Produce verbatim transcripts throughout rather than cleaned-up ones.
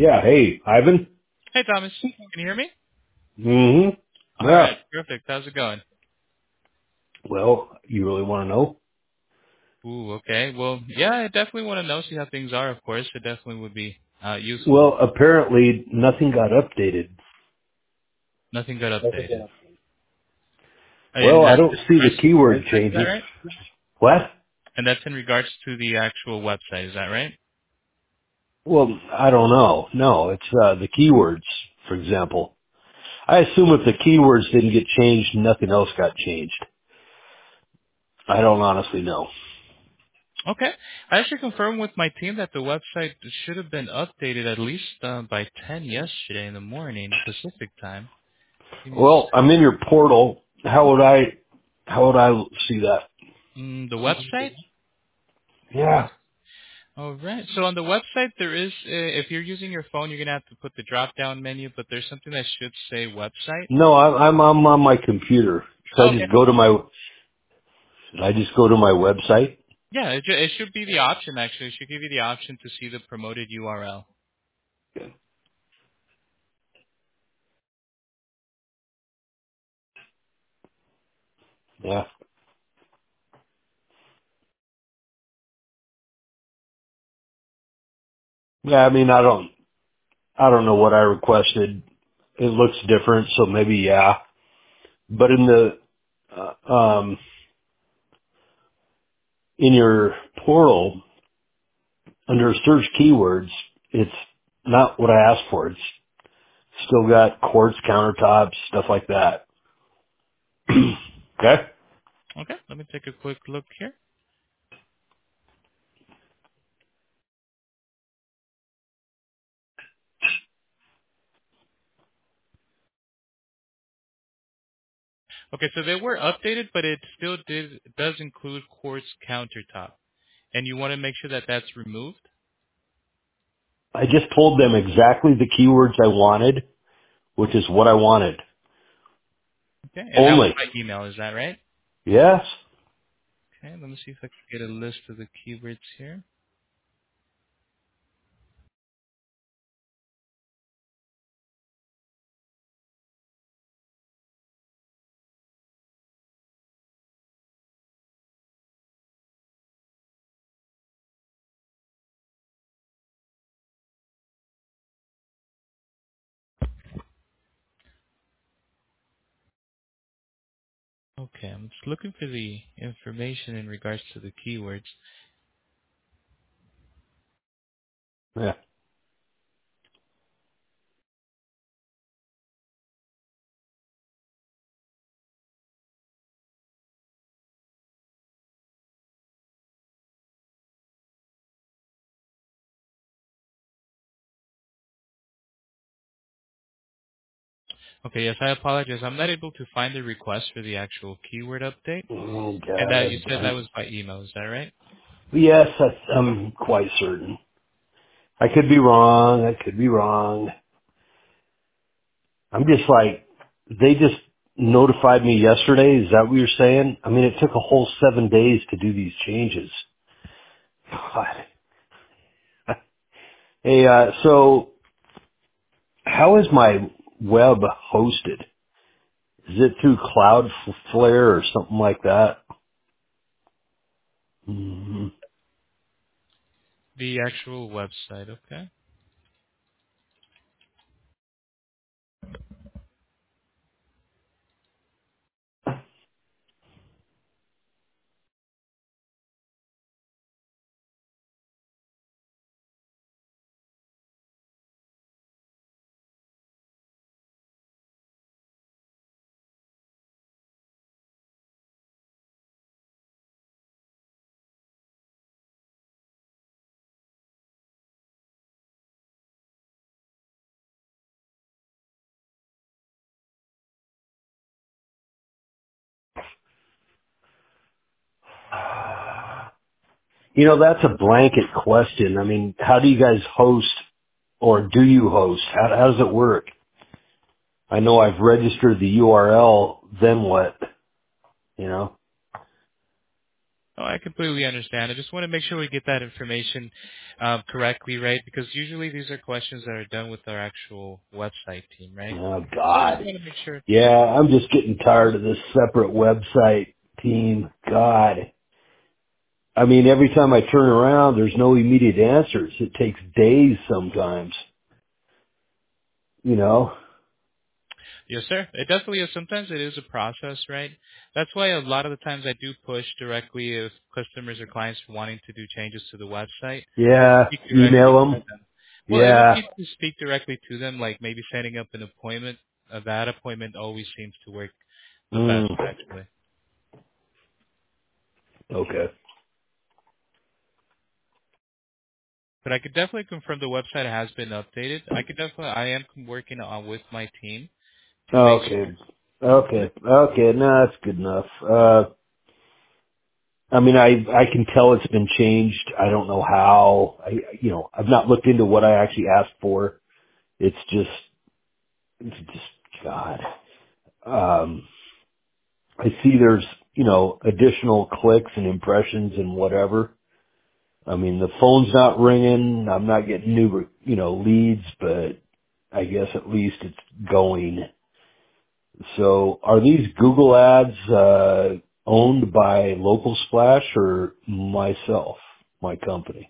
Yeah, hey, Ivan. Hey, Thomas. Can you hear me? Mm-hmm. All right. Yeah. Perfect. How's it going? Well, you really want to know? Ooh, okay. Well, yeah, I definitely want to know, see how things are, of course. It definitely would be uh, useful. Well, apparently nothing got updated. Nothing got updated. Well, And I that's don't in see regards the to the keyword website, is that changes. right? What? And that's in regards to the actual website, is that right? Well, I don't know. No, it's uh, the keywords, for example. I assume if the keywords didn't get changed, nothing else got changed. I don't honestly know. Okay. I actually confirmed with my team that the website should have been updated at least uh, by ten yesterday in the morning, Pacific time. Give me a Well, I'm in your portal. How would I, how would I see that? Mm, the website? Yeah. All right. So on the website, there is, uh, if you're using your phone, you're going to have to put the drop-down menu, but there's something that should say website. No, I'm, I'm, I'm on my computer. So I Okay. just go to my, should I just go to my website? Yeah, it, ju- it should be the option, actually. It should give you the option to see the promoted U R L. Yeah. Yeah, I mean, I don't, I don't know what I requested. It looks different, so maybe yeah. But in the, uh, um, in your portal, under search keywords, it's not what I asked for. It's still got quartz countertops, stuff like that. Okay? Okay, let me take a quick look here. Okay, so they were updated, but it still did does include quartz countertop. And you want to make sure that that's removed? I just told them exactly the keywords I wanted, which is what I wanted. Okay, and that was Only. by email, is that right? Yes? Okay, let me see if I can get a list of the keywords here. Okay, I'm just looking for the information in regards to the keywords. Yeah. Okay, yes, I apologize. I'm not able to find the request for the actual keyword update. Oh And God, that you I've said that done. was by email, is that right? Yes, that's, I'm quite certain. I could be wrong. I could be wrong. I'm just like, they just notified me yesterday. Is that what you're saying? I mean, it took a whole seven days to do these changes. God. Hey, uh, so how is my web hosted? Is it through Cloudflare or something like that? hmm The actual website, okay. You know, that's a blanket question. I mean, how do you guys host or do you host? How, how does it work? I know I've registered the U R L, then what? You know? Oh, I completely understand. I just want to make sure we get that information um, correctly, right? Because usually these are questions that are done with our actual website team, right? Oh So I just God. want to make sure. Yeah, I'm just getting tired of this separate website team. God. I mean, every time I turn around, there's no immediate answers. It takes days sometimes, you know? Yes, sir. It definitely is. Sometimes it is a process, right? That's why a lot of the times I do push directly if customers or clients are wanting to do changes to the website. I'll Yeah, speak directly email to them. them. Well, it would Yeah. be to speak directly to them, like maybe setting up an appointment. Uh, that appointment always seems to work the best, Mm, actually. okay. But I could definitely confirm the website has been updated. I could definitely, I am working on with my team to make Okay. sure. Mhm. Okay. Okay. No, that's good enough. Uh, I mean, I, I can tell it's been changed. I don't know how. I, you know, I've not looked into what I actually asked for. It's just, it's just, God. Um, I see there's, you know, additional clicks and impressions and whatever. I mean, the phone's not ringing. I'm not getting new, you know, leads, but I guess at least it's going. So are these Google ads, uh, owned by Local Splash or myself, my company?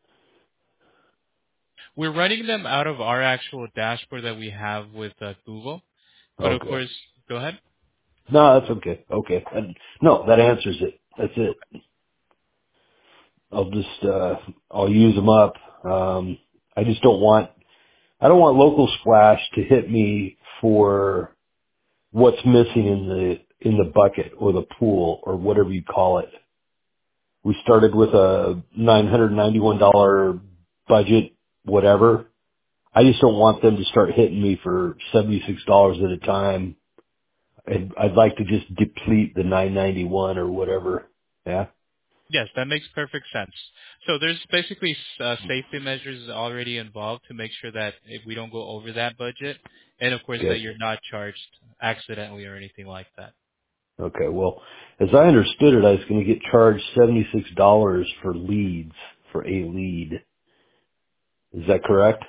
We're running them out of our actual dashboard that we have with uh, Google. But of Okay. course, go ahead. No, that's okay. Okay. And, no, that answers it. That's it. I'll just, uh, I'll use them up. Um, I just don't want, I don't want Local Splash to hit me for what's missing in the, in the bucket or the pool or whatever you call it. We started with a nine hundred ninety-one dollars budget, whatever. I just don't want them to start hitting me for seventy-six dollars at a time. I'd, I'd like to just deplete the nine ninety-one or whatever. Yeah. Yes, that makes perfect sense. So there's basically uh, safety measures already involved to make sure that if we don't go over that budget, and of course that Okay. you're not charged accidentally or anything like that. Okay. Well, as I understood it, I was going to get charged seventy-six dollars for leads, for a lead. Is that correct?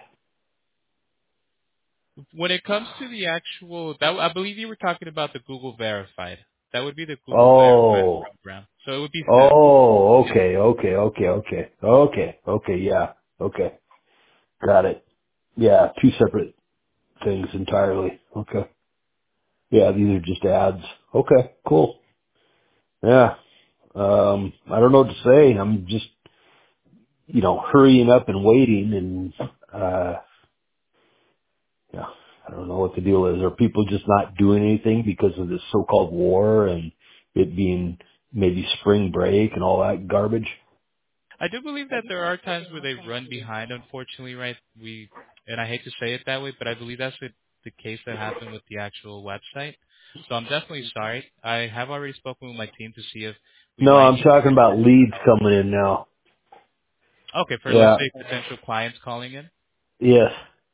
When it comes to the actual, that, I believe you were talking about the Google Verified. That would be the Google Verified Oh. program. So it would be seven. Oh, okay, okay, okay, okay. Okay, okay, yeah. Okay. Got it. Yeah, two separate things entirely. Okay. Yeah, these are just ads. Okay, cool. Yeah. Um, I don't know what to say. I'm just, you know, hurrying up and waiting and, uh, yeah, I don't know what the deal is. Are people just not doing anything because of this so-called war and it being maybe spring break and all that garbage? I do believe that there are times where they run behind, unfortunately, right? We, and I hate to say it that way, but I believe that's the, the case that happened with the actual website. So I'm definitely sorry. I have already spoken with my team to see if we No, might I'm need to talking about extend. leads coming in now. Okay, for let's Yeah. say potential clients calling in. Yes.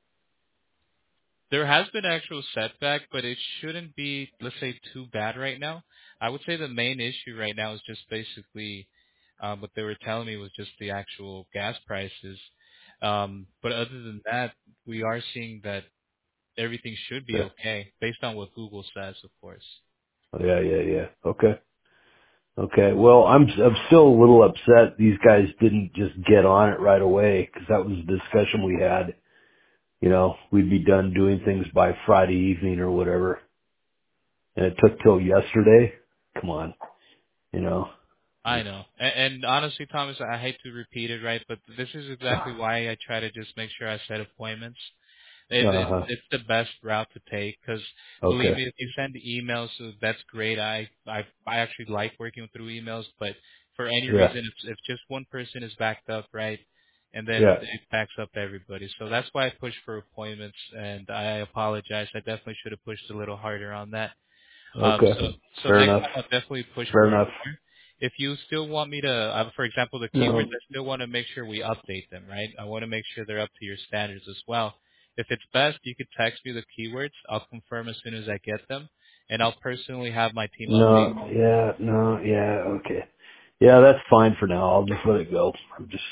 There has been actual setback, but it shouldn't be, let's say, too bad right now. I would say the main issue right now is just basically um, what they were telling me was just the actual gas prices. Um, but other than that, we are seeing that everything should be Yeah. okay based on what Google says, of course. Yeah, yeah, yeah. Okay. Okay. Well, I'm I'm still a little upset these guys didn't just get on it right away because that was the discussion we had. You know, we'd be done doing things by Friday evening or whatever, and it took till yesterday. Come on, you know. I It's, know. And, and honestly, Thomas, I hate to repeat it, right? But this is exactly why I try to just make sure I set appointments. It, uh it, huh. it's the best route to take because believe Okay. me, if you send emails, so that's great. I, I I actually like working through emails, but for any Yeah. reason, if, if just one person is backed up, right, and then Yeah. it backs up everybody. So that's why I push for appointments, and I apologize. I definitely should have pushed a little harder on that. Um, Okay. so, so Fair next enough. time I'll definitely push Fair for it enough. more. If you still want me to, uh, for example, the keywords, No. I still want to make sure we update them, right? I want to make sure they're up to your standards as well. If it's best, you could text me the keywords. I'll confirm as soon as I get them, and I'll personally have my team update. No. Yeah. No. Yeah. Okay. Yeah, that's fine for now. I'll just let it go. I'm just,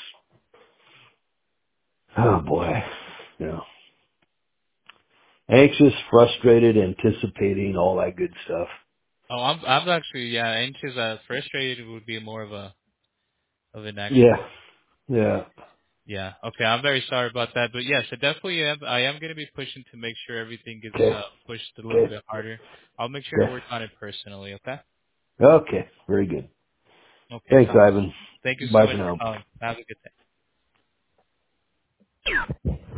oh boy, you know, anxious, frustrated, anticipating, all that good stuff. Oh, I'm I'm actually yeah anxious. Uh, frustrated would be more of a of an Yeah, actual. yeah. Yeah. Okay. I'm very sorry about that, but yes, I definitely am. I am going to be pushing to make sure everything gets Okay, uh, pushed a little okay, bit harder. I'll make sure to okay. work on it personally. Okay. Okay, very good. Okay. Thanks, So Ivan. thank you so Bye much for for now. calling. Have a good day.